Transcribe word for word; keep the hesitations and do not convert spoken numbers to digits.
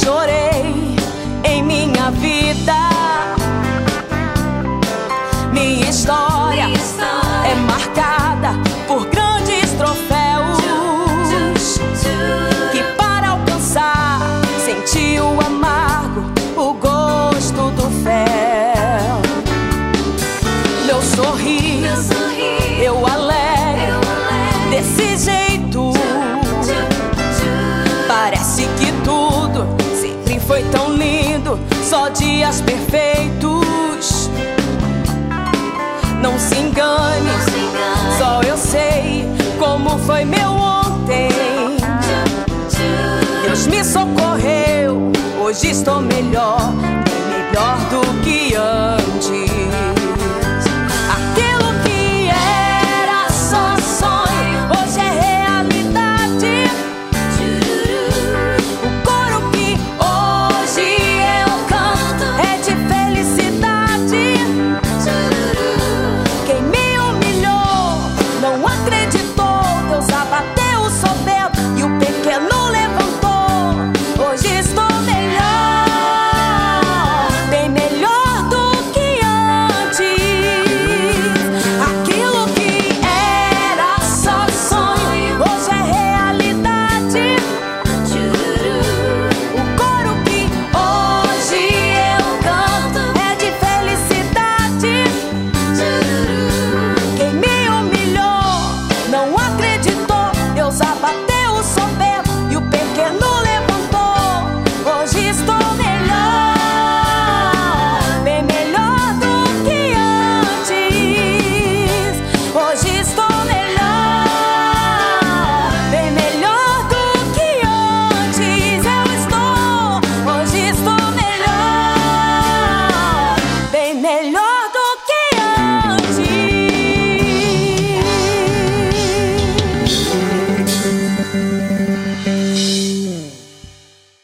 chorei em minha vida. Minha história, minha história é marcada por grandes troféus que para alcançar senti o amargo, o gosto do fel. Meu sorriso, meu sorriso eu alegro, desse jeito. Parece que tudo sempre foi tão lindo, só dias perfeitos. Não se engane, não se engane, só eu sei como foi meu ontem. Deus me socorreu, hoje estou melhor, bem melhor do que antes.